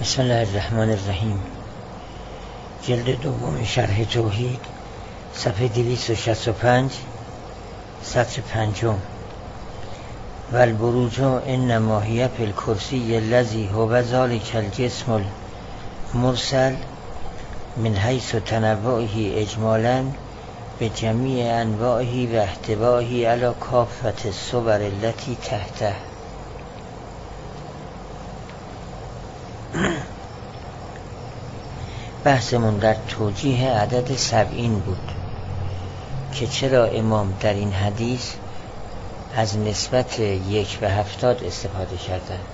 بسم الله الرحمن الرحیم. جلد دوم شرح توحید، صفحه 265، سطر 5. و البروج انما هی فی الکرسی الذی هو ذلک الجسم المرسل من حیث تنوعه اجمالا به جمیع انواعه و احتوائه علی کافة الصور التي تحته. بحثمون در توجیه عدد 70 بود که چرا امام در این حدیث از نسبت 1 به 70 استفاده کردند.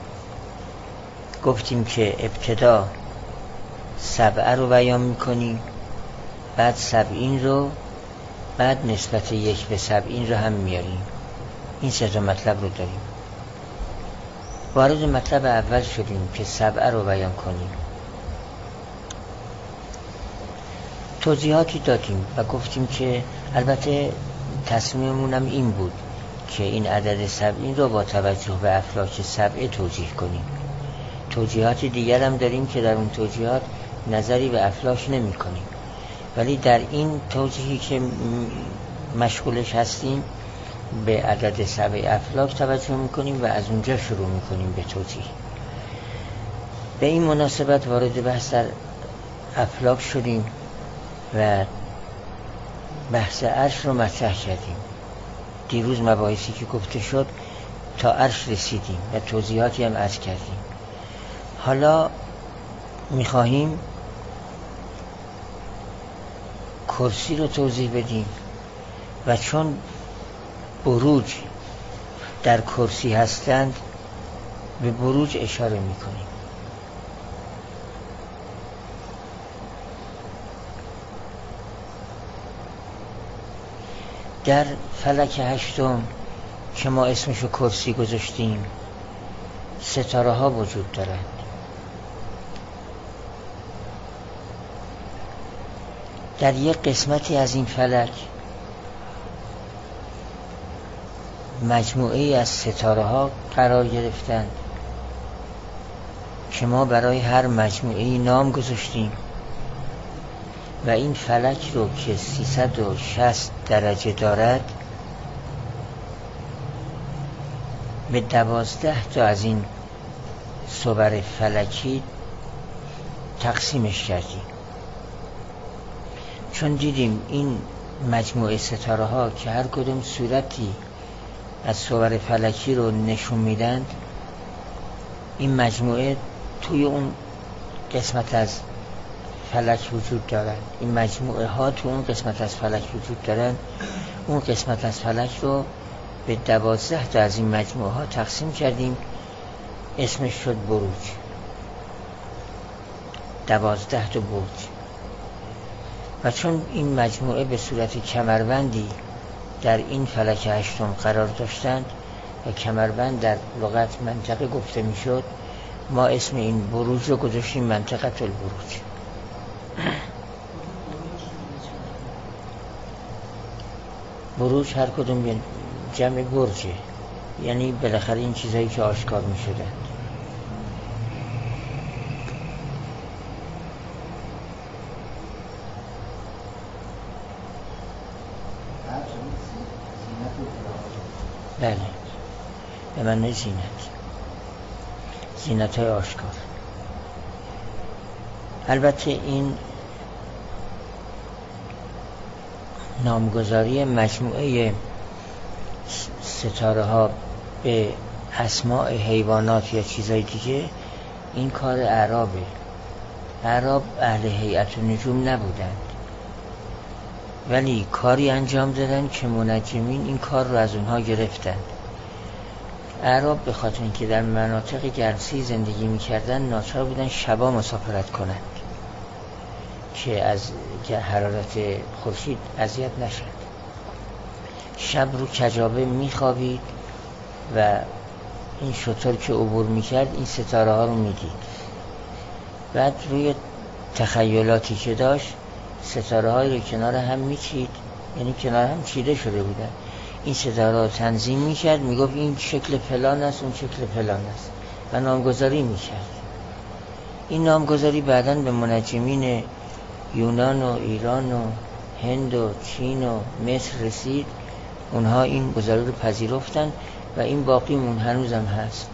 گفتیم که ابتدا 7 رو بیان میکنیم، بعد 70 رو، بعد نسبت 1 به 70 رو هم میاریم. این 3 مطلب رو داریم. وارد مطلب اول شدیم که 7 رو بیان کنیم. توضیحاتی دادیم و گفتیم که البته تصمیممون هم این بود که این عدد 70 رو با توجه به افلاک 7 توجیه کنیم. توجیهات دیگر هم داریم که در اون توجیهات نظری به افلاک نمی کنیم، ولی در این توجیهی که مشغولش هستیم به عدد 7 افلاک توجه میکنیم و از اونجا شروع میکنیم به توجیه. به این مناسبت وارد بحث در افلاک شدیم و بحث عرش رو مطرح کردیم. دیروز مباحثی که گفته شد تا عرش رسیدیم و توضیحاتی هم عرض کردیم. حالا میخواهیم کرسی رو توضیح بدیم و چون بروج در کرسی هستند به بروج اشاره میکنیم. در فلک 8 که ما اسمشو کرسی گذاشتیم، ستاره ها وجود دارند. در یک قسمتی از این فلک مجموعه از ستاره ها قرار گرفتند که ما برای هر مجموعه نام گذاشتیم و این فلک رو که 360 درجه دارد به 12 تا از این صور فلکی تقسیمش کردیم. چون دیدیم این مجموعه ستاره ها که هر کدوم صورتی از صور فلکی رو نشون میدند، این مجموعه توی اون قسمت از فلک وجود دارند. این مجموعه ها تو اون قسمت از فلک وجود دارند. اون قسمت از فلک رو به 12 تا از این مجموعه ها تقسیم کردیم، اسمش شد بروج. 12 تا بروج. و چون این مجموعه به صورت کمربندی در این فلک 8 قرار داشتند و کمربند در لغت منطقه گفته میشد، ما اسم این بروج رو گذاشتیم منطقه البروج. بروج هر کدوم جمع برجه، یعنی بالاخره این چیزایی که آشکار می شدند. بله، به معنی زینت، زینت های آشکار. البته این نامگذاری مجموعه ستاره ها به اسماء حیوانات یا چیزای دیگه این کار اعرابه. اعراب اهل هیئت النجوم نبودند، ولی کاری انجام دادن که منجمین این کار رو از اونها گرفتند. اعراب به خاطر اینکه در مناطق گرمسیر زندگی میکردن ناچار بودن شبا مسافرت کنند که از حرارت خورشید اذیت نشد. شب رو کجاوه میخوابید و این شتر که عبور میکرد این ستاره ها رو میدید. بعد روی تخیلاتی که داشت ستاره هایی رو کنار هم میچید، یعنی کنار هم چیده شده بودن. این ستاره ها تنظیم میکرد، میگفت این شکل فلان است، اون شکل فلان است و نامگذاری میکرد. این نامگذاری بعداً به منجمین یونان و ایران و هند و چین و مصر رسید. اونها این گذاری رو پذیرفتن و این باقی مون هنوزم هست.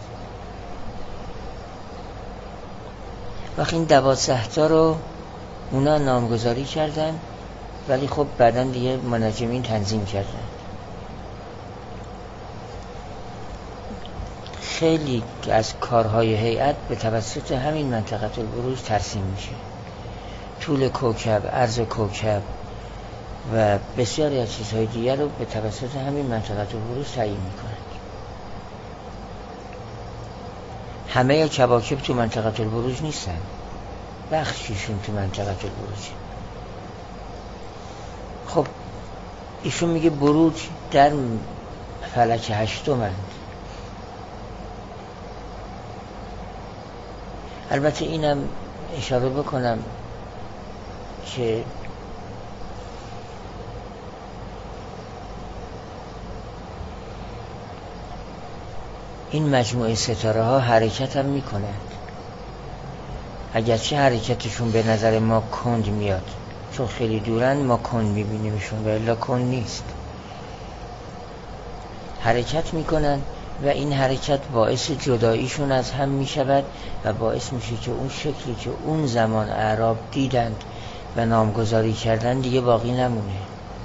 وقتی این 12 تا رو اونا نامگذاری کردن، ولی خب بعداً دیگه منجمین تنظیم کردن. خیلی از کارهای هیئت به توسط همین منطقه البروج ترسیم میشه. طول کوکب، عرض کوکب و بسیاری از چیزهای دیگر رو به توسط همین منطقه البروج تعیین میکنند. همه کواکب تو منطقه البروج نیستن، بخشیشون تو منطقه البروج. خب ایشون میگه بروج در فلک هشتمند. البته اینم اشاره بکنم که این مجموعه ستاره ها حرکت هم می کنند، اگرچه حرکتشون به نظر ما کند میاد، چون خیلی دورن ما کند می بینیمشون و الا کند نیست. حرکت می کنند و این حرکت باعث جداییشون از هم می شود و باعث میشه که اون شکلی که اون زمان اعراب دیدند و نامگذاری کردن دیگه باقی نمونه.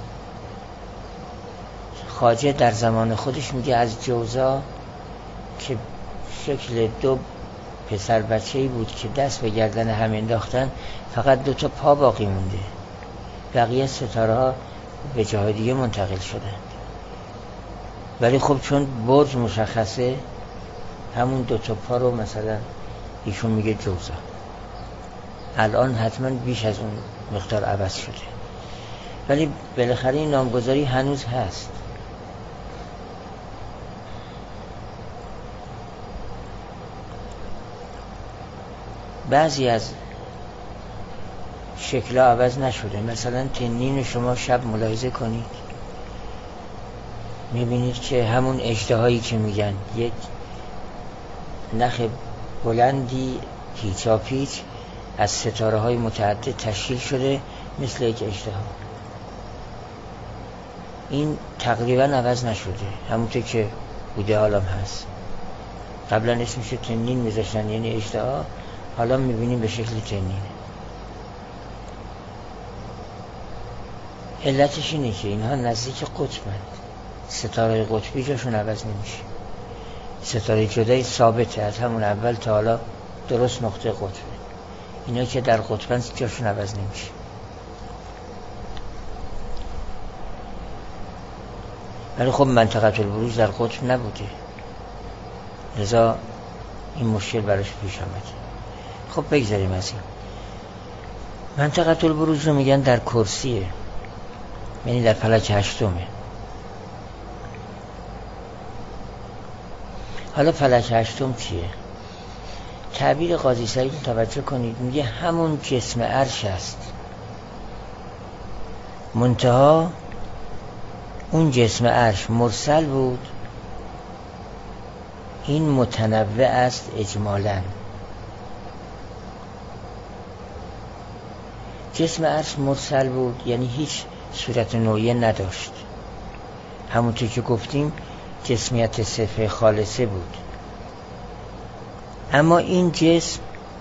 خواجه در زمان خودش میگه از جوزا که شکل دو پسر بچه‌ای بود که دست به گردن هم انداختن، فقط 2 تا پا باقی مونده، بقیه ستاره ها به جاهای دیگه منتقل شدند. ولی خب چون برج مشخصه، همون 2 تا پا رو مثلا ایشون میگه جوزا. الان حتما بیش از اون مقدار عوض شده، ولی بالاخره این نامگذاری هنوز هست. بعضی از شکل‌ها عوض نشده. مثلا تنین شما شب ملاحظه کنید، میبینید که همون اژدهایی که میگن یک نخ بلندی پیچاپیچ از ستاره های متعدد تشکیل شده مثل یک اژدها. این تقریبا عوض نشده، همونطور که بوده حالا هست. قبلا اسمش تنین میذاشتن یعنی اژدها، حالا میبینیم به شکل تنین. علتش اینه که اینها نزدیک قطبند. ستاره قطبی جاشون عوض نمیشه. ستاره جدایی ثابته از همون اول تا حالا، درست نقطه قطبه. اینا که در قطبند جاشون عوض نمیشه. ولی خب منطقه البروج در قطب نبوده، لذا این مشکل براش پیش آمده. خب بگذاریم از این. منطقه البروج رو میگن در کرسیه، یعنی در فلک هشتمه. حالا فلک هشتم چیه؟ تعبیر قاضی سعید توجه کنید، میگه همون جسم عرش است، منتها اون جسم عرش مرسل بود، این متنوع است اجمالاً. جسم عرش مرسل بود یعنی هیچ صورت نوعی نداشت، همونطور که گفتیم جسمیت صفر خالصه بود. اما این جسم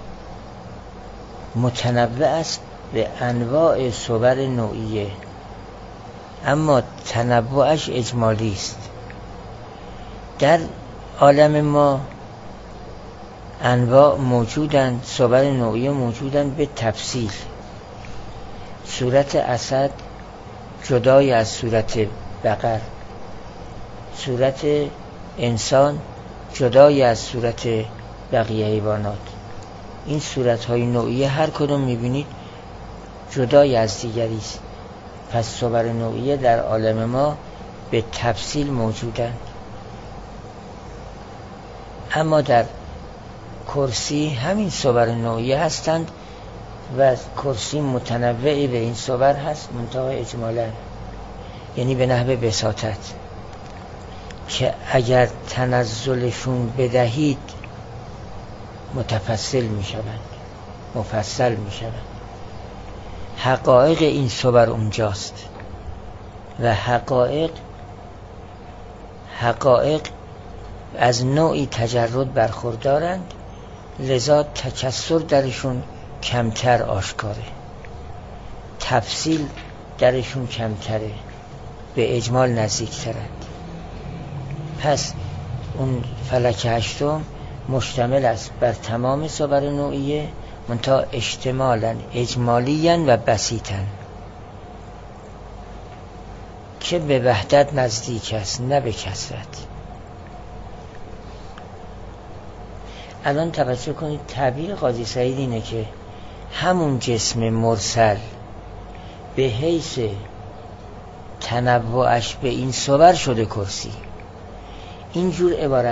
متنوع است به انواع صور نوعیه، اما تنوعش اجمالی است. در عالم ما انواع موجودند، صور نوعیه موجودند به تفصیل. صورت اسد جدای از صورت بقر، صورت انسان جدای از صورت بقیه حیوانات. این صورت‌های نوعیه هر کدوم می‌بینید جدای از دیگری است. پس صور نوعیه در عالم ما به تفصیل موجودند. اما در کرسی همین صور نوعیه هستند و کرسی متنوعی به این صور هست، منتها اجمالاً، یعنی به نحو بساطت، که اگر تنزلشون بدهید متفصل می شوند. مفصل می شود. حقایق این صور اونجاست و حقایق از نوعی تجرد برخوردارند، لذا تکسر درشون کمتر آشکاره، تفصیل درشون کمتره، به اجمال نزدیکترند. پس اون فلک هشتم مشتمل است بر تمام صور نوعیه، منتها اشتمالاً اجمالیاً و بسیطاً که به وحدت نزدیک است، نه به کثرت. الان توجه کنید، تعبیر قاضی سعید اینه که همون جسم مرسل به حیث تنوعش به این صور شده کرسی. اینجور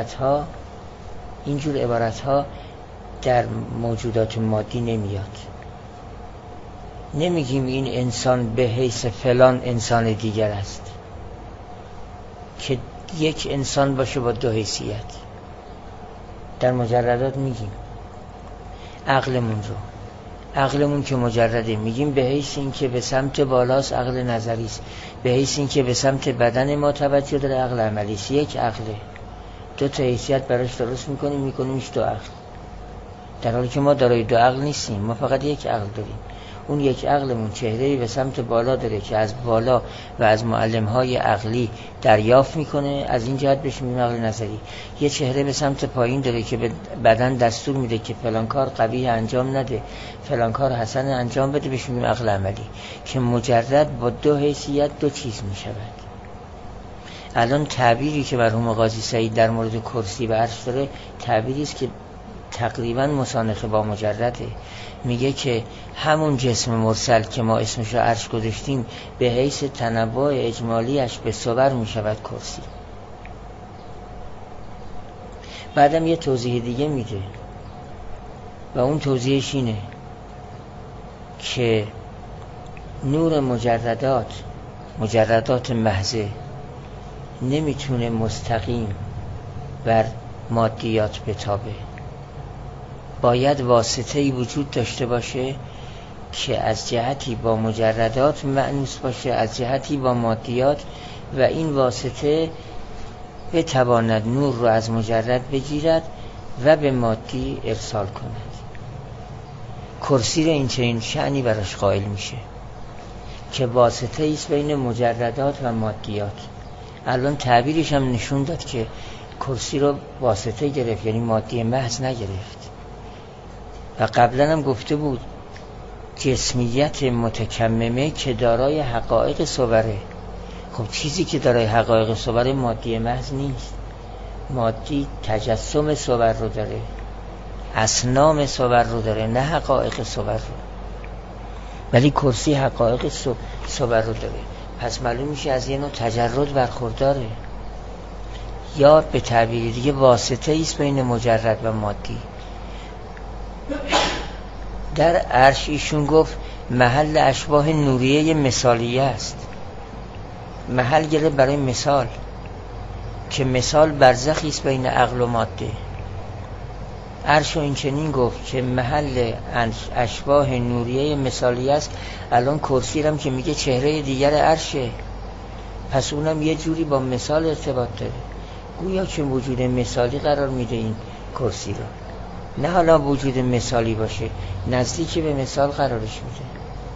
عبارتها در موجودات مادی نمیاد. نمیگیم این انسان به حیث فلان انسان دیگر است که یک انسان باشه با دو حیثیت. در مجردات میگیم عقلمون که مجرده، میگیم به حیث این که به سمت بالاست عقل نظری است، به حیث این که به سمت بدن ما توجه داره عقل عملی است. یک عقله، دو تا حیثیت براش درست میکنیمش دو عقل، در حالی که ما دارای دو عقل نیستیم، ما فقط یک عقل داریم. اون یک عقلمون چهره‌ای به سمت بالا داره که از بالا و از معلم‌های عقلی دریافت میکنه، از این جهت بهش میگیم عقل نظری. یه چهره به سمت پایین داره که به بدن دستور میده که فلان کار قبیح انجام نده، فلان کار حسن انجام بده، بهش میگیم عقل عملی، که مجرد با دو حیثیت دو چیز میشود. الان تعبیری که مرحوم قاضی سعید در مورد کرسی و عرش داره، تعبیری است که تقریبا مسانخه با مجرده. میگه که همون جسم مرسل که ما اسمش رو عرش گذاشتیم به حیث تنوع اجمالیش به صور میشود کرسی. بعدم یه توضیح دیگه میده و اون توضیحش اینه که نور مجردات محضه نمیتونه مستقیم بر مادیات بتابه، باید واسطه‌ای وجود داشته باشه که از جهتی با مجردات مأنوس باشه، از جهتی با مادیات، و این واسطه بتواند نور رو از مجرد بگیرد و به مادی ارسال کند. کرسی رو این چنین شأنی براش قائل میشه که واسطه ایست بین مجردات و مادیات. الان تعبیرش هم نشون داد که کرسی رو واسطه گرفت، یعنی مادی محض نگرفت. و قبلا هم گفته بود جسمیت متکممه که دارای حقایق صوره. خب چیزی که دارای حقایق صوره مادی محض نیست. مادی تجسم صور رو داره، اصنام صور رو داره، نه حقایق صور رو. ولی کرسی حقایق صور رو داره، پس معلوم میشه از یه نوع تجرد برخورداره، یا به تعبیر دیگه واسطه ایست بین مجرد و مادی. در عرش ایشون گفت محل اشباح نوریه مثالیه است، محل گره برای مثال، که مثال برزخی است بین عقل و ماده. عرش این چنین گفت که محل اشباح نوریه مثالیه است. الان کرسی هم که میگه چهره دیگر عرشه، پس اونم یه جوری با مثال ارتباط داره، گویا که وجود مثالی قرار میده این کرسی رو، نه حالا وجود مثالی باشه، نزدیک به مثال قرارش میده.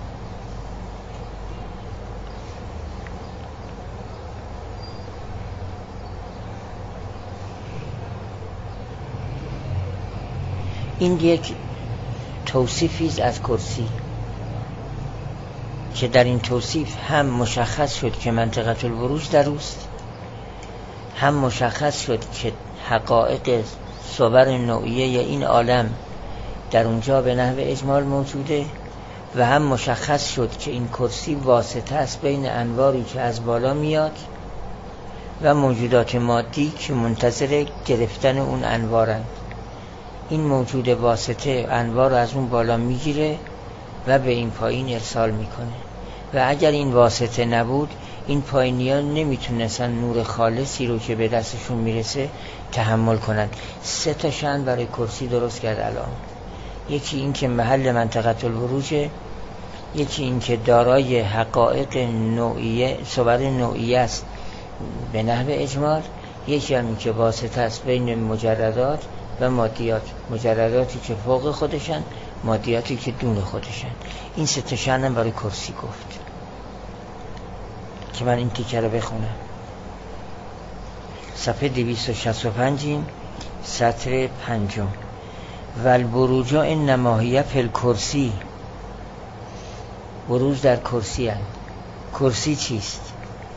این یک توصیفی از کرسی که در این توصیف هم مشخص شد که منطقه البروج در اوست، هم مشخص شد که حقایق صور نوعیه این عالم در اونجا به نحو اجمال موجوده، و هم مشخص شد که این کرسی واسطه است بین انواری که از بالا میاد و موجودات مادی که منتظر گرفتن اون انوارند. این موجود واسطه انوار رو از اون بالا میگیره و به این پایین ارسال میکنه، و اگر این واسطه نبود این پایینیان نمیتونستن نور خالصی رو که به دستشون میرسه تحمل کنن. 3 تا شأن برای کرسی درست کرد الان. یکی این که محل منطقه البروجه، یکی این که دارای حقایق نوعیه صور نوعیه است به نحو اجمال، یکی هم این که واسطه است بین مجردات و مادیات، مجرداتی که فوق خودشن، مادیاتی که دون خودشن. این سه تا شأنم برای کرسی گفت که من این تیکه رو بخونم. صفحه 265 سطر 5. والبروج انما هی فی الکرسی، بروج در کرسی هست. کرسی چیست؟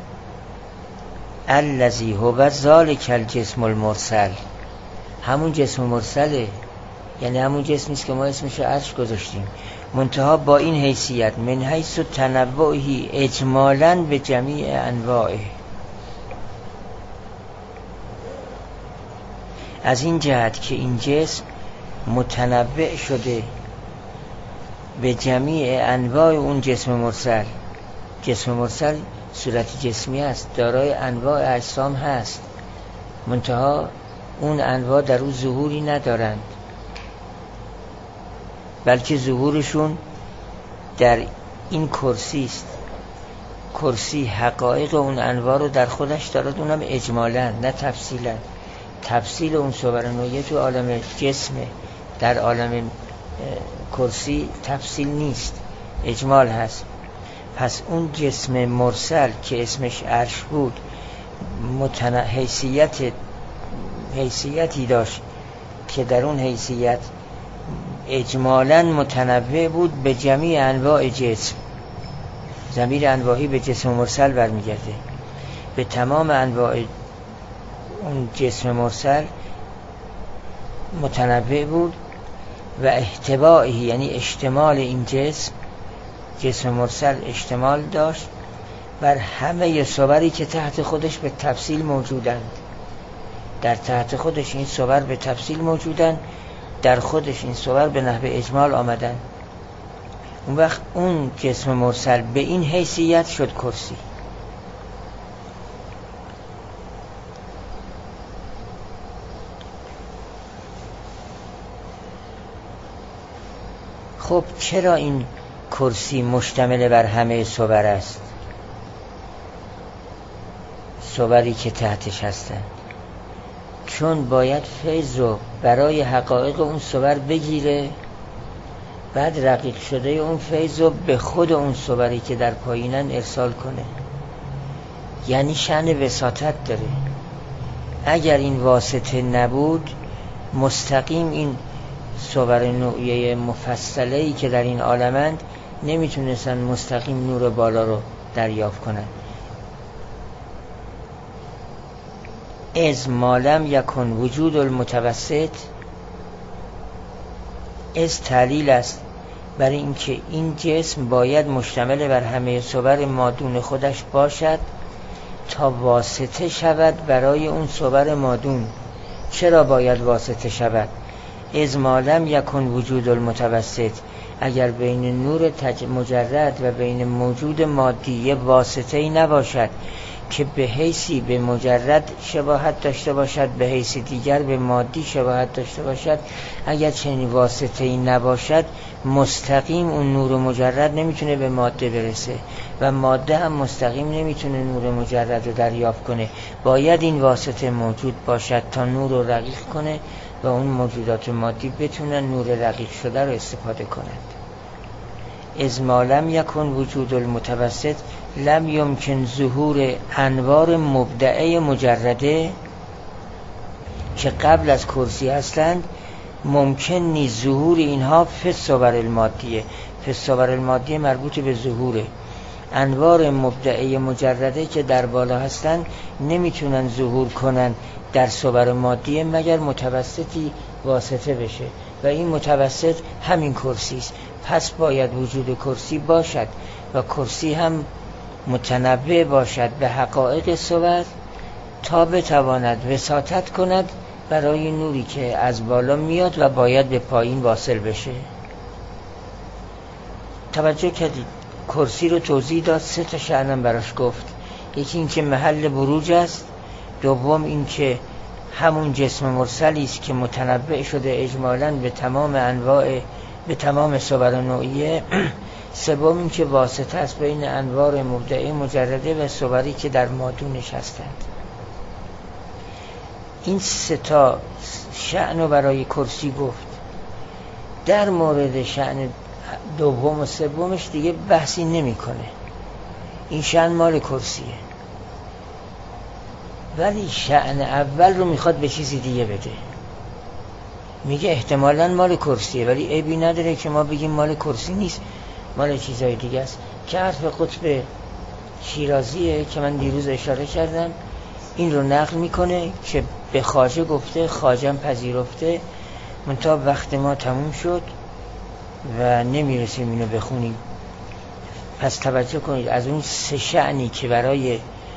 الذی هو ذالک الجسم المرسل، همون جسم مرسله، یعنی همون جسمیست که ما اسمش رو عرش گذاشتیم، منتها با این حیثیت من حیث تنوعه اجمالاً به جمیع انواعه، از این جهت که این جسم متنوع شده به جمیع انواع اون جسم مرسل. جسم مرسل صورت جسمی است، دارای انواع اجسام هست، منتها اون انواع در اون ظهوری ندارند، بلکه ظهورشون در این کرسی است. کرسی حقایق اون انواع رو در خودش دارد، اونم اجمالاً نه تفصیلاً. تفصیل اون صور نوعیه تو عالم جسمه، در عالم کرسی تفصیل نیست، اجمال هست. پس اون جسم مرسل که اسمش عرش بود حیثیتی داشت که در اون حیثیت اجمالاً متنوع بود به جمیع انواع جسم. ضمیر انواعی به جسم مرسل برمیگرده، به تمام انواع اون جسم مرسل متنوع بود و احتوایی، یعنی اشتمال این جسم مرسل اشتمال داشت بر همه صوری که تحت خودش به تفصیل موجودند. در تحت خودش این صور به تفصیل موجودند، در خودش این صور به نحو اجمال آمدن. اون وقت اون جسم مرسل به این حیثیت شد کرسی. خب چرا این کرسی مشتمل بر همه صور است؟ صوری که تحتش هستند، چون باید فیض رو برای حقایق اون صور بگیره، بعد رقیق شده اون فیض رو به خود اون صوری که در پایینن ارسال کنه. یعنی شأن وساطت داره. اگر این واسطه نبود، مستقیم این صور نوعیه مفصله‌ای که در این عالمند نمیتونستن مستقیم نور بالا رو دریافت کنن. از ما لم یکن وجود المتوسط، از تعلیل است برای اینکه این جسم باید مشتمل بر همه صور مادون خودش باشد تا واسطه شود برای اون صور مادون. چرا باید واسطه شود؟ از ما لم یکن وجود المتوسط، اگر بین نور مجرد و بین موجود مادی واسطه‌ای نباشد که به حیثی به مجرد شباهت داشته باشد، به حیث دیگر به مادی شباهت داشته باشد، اگر چنین واسطه‌ای نباشد، مستقیم اون نور مجرد نمیتونه به ماده برسه و ماده هم مستقیم نمیتونه نور مجرد رو دریافت کنه. باید این واسطه موجود باشد تا نور رو رقیق کنه و اون موجودات مادی بتونن نور رقیق شده رو استفاده کنند. از ما لم یکن وجود المتوسط لم یمکن ظهور انوار مبدعه مجرده که قبل از کرسی هستند، ممکن نیست ظهور اینها فی الصور المادیه. فی الصور المادیه مربوط به ظهوره. انوار مبدعه مجرده که در بالا هستند نمیتونن ظهور کنن در صور مادیه مگر متوسطی واسطه بشه و این متوسط همین کرسی است. پس باید وجود کرسی باشد و کرسی هم متنوع باشد به حقایق صور تا بتواند وساطت کند برای نوری که از بالا میاد و باید به پایین واصل بشه. توجه کردید؟ کرسی رو توضیح داد، سه تا شأنم براش گفت. یکی این که محل بروج است، دوم این که همون جسم مرسلی است که متنوع شده اجمالاً به تمام انواع به تمام صور نوعیه. سوم این که واسطه است بین انوار مبدعه مجرده و صوری که در مادونش هستند. این سه تا شأن رو برای کرسی گفت. در مورد شأن دوم و سومش دیگه بحثی نمیکنه. این شأن مال کرسیه، ولی شأن اول رو میخواد به چیزی دیگه بده. میگه احتمالاً مال کرسیه، ولی عیبی نداره که ما بگیم مال کرسی نیست، مال چیزای دیگه است. که حرف قطب شیرازیه که من دیروز اشاره کردم. این رو نقل میکنه که به خواجه گفته، خواجه پذیرفته، منتها وقت ما تموم شد و نمیرسیم اینو بخونیم. پس توجه کنید، از اون سه شأنی که برای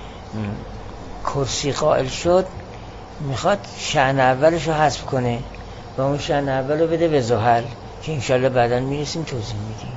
کرسی قائل شد میخواد شأن اولش رو حذف کنه و اون شأن اول رو بده به زحل که انشالله بعداً میرسیم توضیح میدیم.